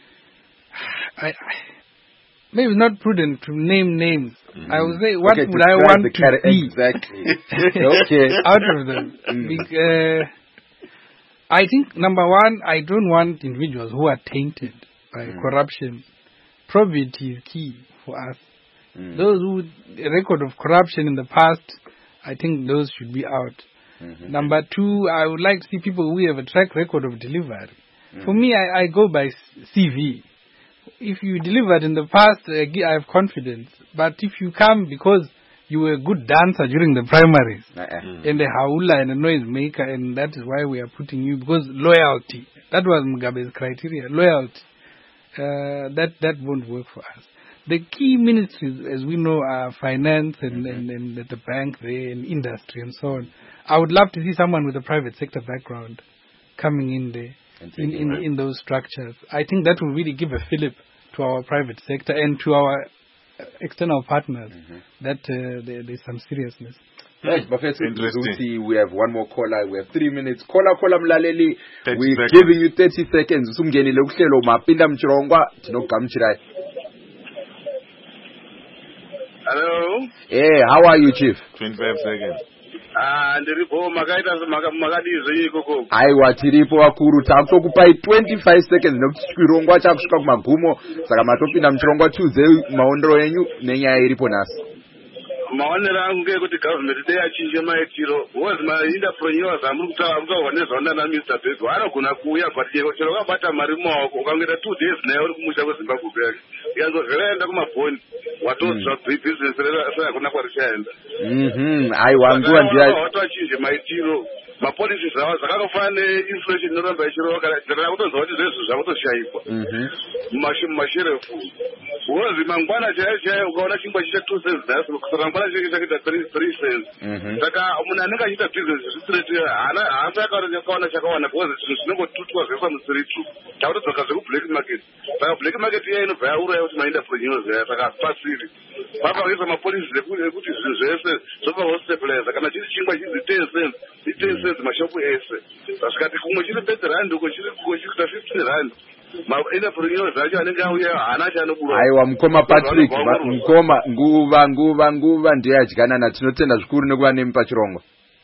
Maybe it's not prudent to name names. I would say, what would I want to see? Exactly. Okay. Out of them. I think, number one, I don't want individuals who are tainted by corruption. Probity is key for us. Those who record of corruption in the past, I think those should be out. Number two, I would like to see people who have a track record of delivery. For me, I go by CV. If you delivered in the past, I have confidence. But if you come because you were a good dancer during the primaries, and a haula and a noise maker, and that is why we are putting you, because loyalty, that was Mugabe's criteria, loyalty, that won't work for us. The key ministries, as we know, are finance and the bank there, and industry and so on. I would love to see someone with a private sector background coming in there. In those structures. I think that will really give a fillip to our private sector and to our external partners that there's some seriousness. Right, interesting. We have one more caller. We have 3 minutes. Caller Mlaleli. We're giving you 30 seconds. Sumgenile uhlelo mapinda mchirongwa tinogamchirai. Hello. Hey, how are you, Chief? 25 seconds. Ndiripo makaita makadizve ikoko. Aiwa tiripo wakuru takutokupai 25 seconds nekuti chirongwa chakusvika kumagumo saka matopinda muchirongwa tuze maondero enyu nenyaya iripo nhasi. Maonero angu ngekuti government dei achinje maitiro was maindapreneurs amuri kutaura nezvaona na Mr. Bego anogona kuuya but chero wakabata mari mumaoko ukangoita 2 days naye uri kumusha kweZimbabwe yake ikanzozveraenda kumafoni watozva business hakuna kwarichaenda. Aiwa nguva ndiya watachinje maitiro mapolisi zvavo zvakangofana neinflation inoramba ichirowa kana kutonzwa kuti zvezvo zvakutoshaikwa mumasherefu wozi mangwana chaiyo ukaona chingwa chicha 2 cents nhasi saka mangwana chenge chakaita 3 cents saka munhu anenge achiita business zvisireti haasi akaona chakawana because zvinhu zvinongotutwa zvesa musiritu takutodzoka zvekublack market saka black market iya inobva yauraya kuti maindapronyos yaya saka pasiri vakaisa mapolisi ekuti zvinhu zvese zvobva kana chiri chingwa chizi 10 cents i10 cents mashopu ese zvikati kumwe chiri 30 rand uko chiri kuita 15 rand entrepreneurs acho anenge auya hana chanobura. Aiwa mukoma Patrick mukoma nguva ndiye adyanana tinotenda zvikuru nekuva nemi pachirongo.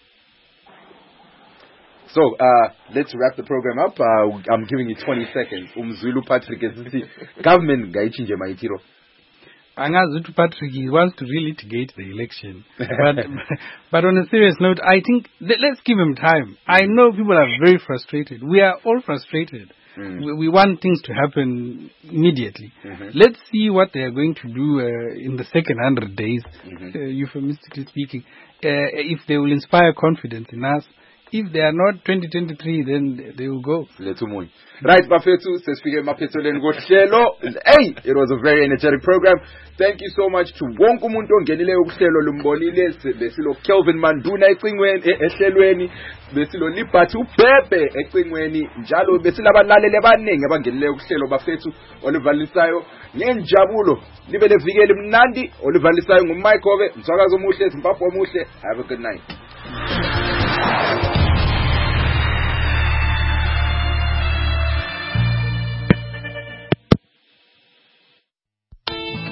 So let's wrap the program up. I'm giving you 20 seconds. Umzulu Patrick is government ngaichinje maitiro. Angazutu Patrick, he wants to relitigate the election. But on a serious note, I think let's give him time. I know people are very frustrated. We are all frustrated. We want things to happen immediately. Let's see what they are going to do in the second 100 days, euphemistically speaking. If they will inspire confidence in us, if they are not 2023, then they will go. Let's move. Right, Bafethu, sesifike emaphethelweni kohlelo. Hey, it was a very energetic program. Thank you so much to wonke umuntu ongenileyo kuhlelo lumbonile. Besilo Kelvin Manduna ehlelweni, besilo Liberty uBhebhe ecingweni, njalo besilabalaleli abaningi abangenileyo kuhlelo Bafethu. Olivalisayo ngenjabulo libe levikeli mnandi. Olivalisayo nguMike Hove, msakazo omuhle, Zimbabwe omuhle. Have a good night.